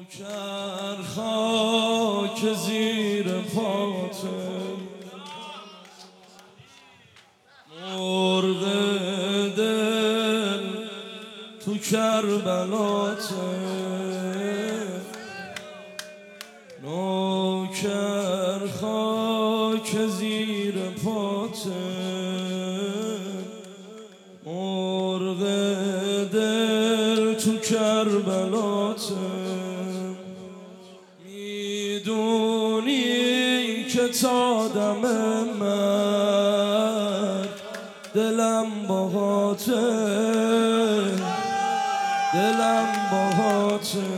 نوکر خاک زیر پاته، مرغ دل تو کربلاته، نوکر خاک زیر پاته، مرغ دل تو کربلاته. میدونی که تا دم مرگ دلم باهاته، دلم باهاته،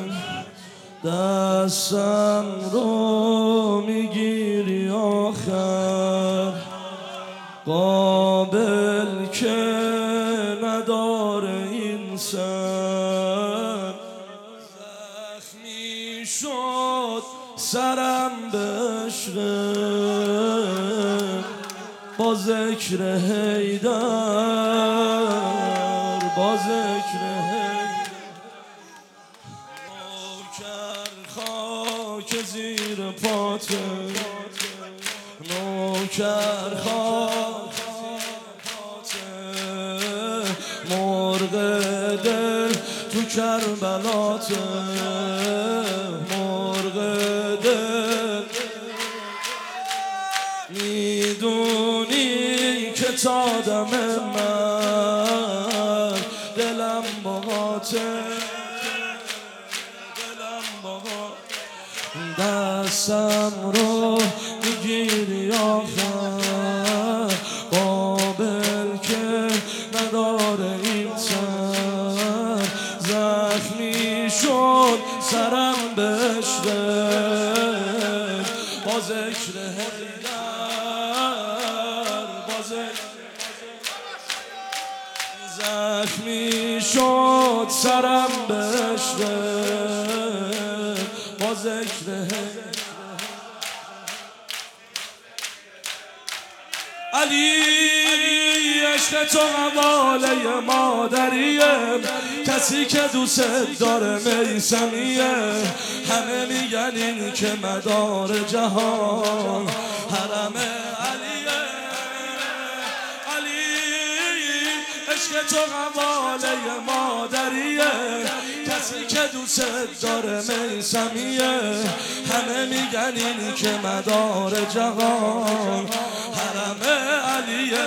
دستم رو میگیری آخر، قابل که نداره این سر. زخمی شد سرم به عشقت، با ذکر حیدر، با ذکر حیدر. نوکر خاک زیر پاته، نوکر خاک پاته، مرغ دل تو کربلاته، مرغ دل. میدونی که تا دم من دلم باهاته، دلم باهاته، دستم رو میگیری آخر، قابل که نداره این سر. زخمی شد سرم به عشقت، با ذکر حیدر، با ذکر. زخمی شد سرم به عشقت، با ذکر حیدر. علی عشق تو حواله مادریه، کسی که دوست داره میسمیه. همه میگن این که مدار جهان حرم علیه. علی عشق تو حواله مادریه، کسی که دوست داره میسمیه. همه میگن این که مدار جهان حرم علیه.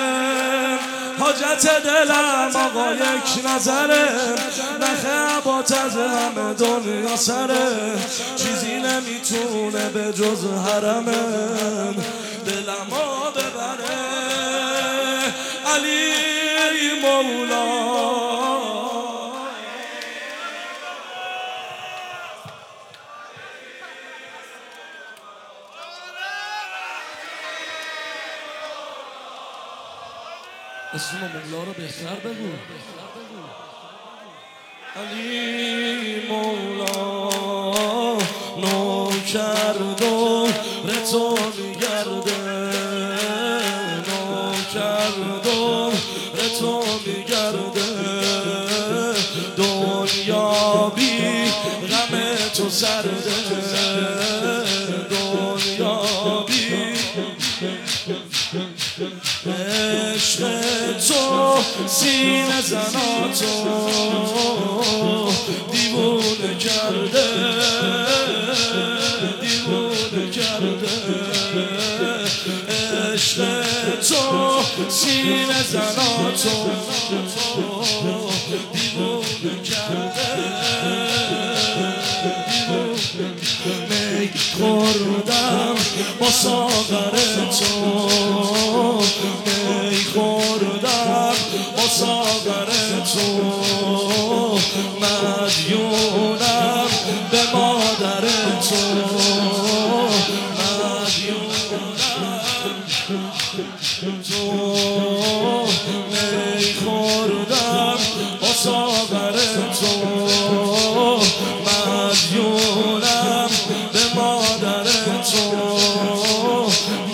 حاجت دلم آقا یک نظره، نخه عبات از همه دنیا سره. چیزی نمیتونه به جز حرمم دلمو ببره. علی مولا اسم مولا رو بهتر بگو. علی مولا نوکر دور تو میگرده، نوکر دور تو میگرده. دنیا بی غم تو سرده، دنیا بی عشق تو سینه زناتو دیوونه کرده، دیوونه کرده. عشق تو سینه زناتو دیوونه کرده. می خوردم با ساغر تو، می خوردم با ساغر تو. مدیونم به مادر تو، مدیونم تو. می خوردم با ساغر تو، مدیونم به مادر تو.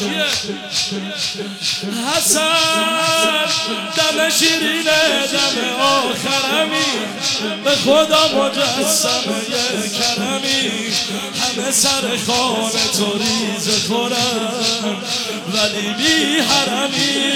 حسن دم شیرینه دم آخرمی به خدا مجسمه کرمی همه سر خانه تو ریز خورن ولی بی حرمی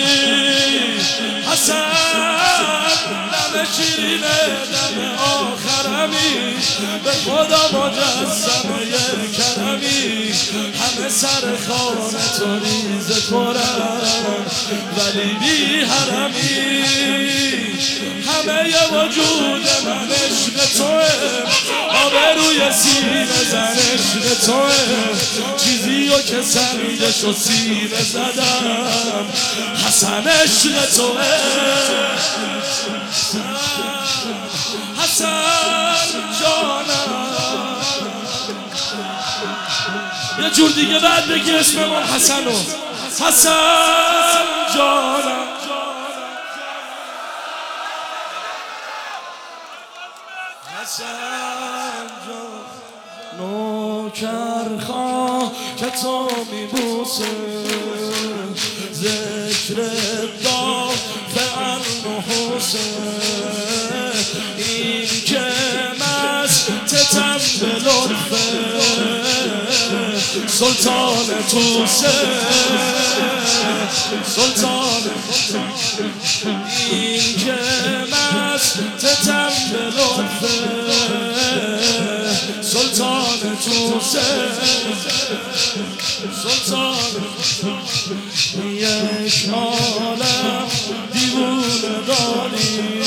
حسن دم شیرینه دم آخرمی به خدا مجسمه کرمی همه سر خانه تو ریز خورن ولی بی حرمی همه ی وجود من عشق توه آبروی سینه زن عشق توه چیزی رو که سنگش و سینه زدم حسن عشق توه حسن جانم یه جور دیگه بعد بگی اسممون حسنو حسن جانم حسن جان نوکرخواه که تو میبوسه ذکر دافع النحوسه این که مستتم به لطفه سلطان توسه سلطان این که مستتم به لطفه سلطان توسه سلطان یک عالم دیوونه داری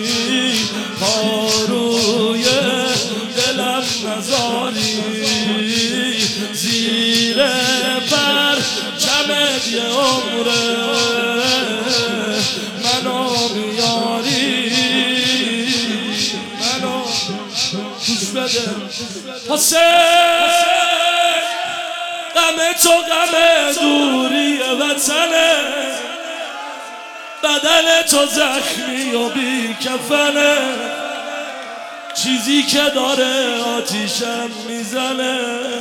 پاروی دلم نزاری زیر پرچمت یه عمره منو میاری منو گوش بده حسین غم تو غم دوری وطنه بدن تو زخمی و بی کفنه چیزی که داره آتیشم میزنه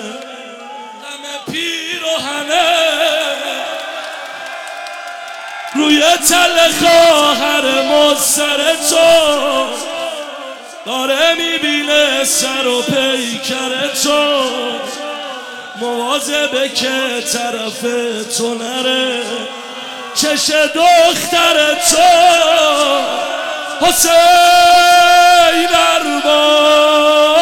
غم پیراهنه روی تل خواهر مستر تو داره میبینه سر و پیکر تو مواظبه که طرف تو نره چش دختر تو حسین ارباب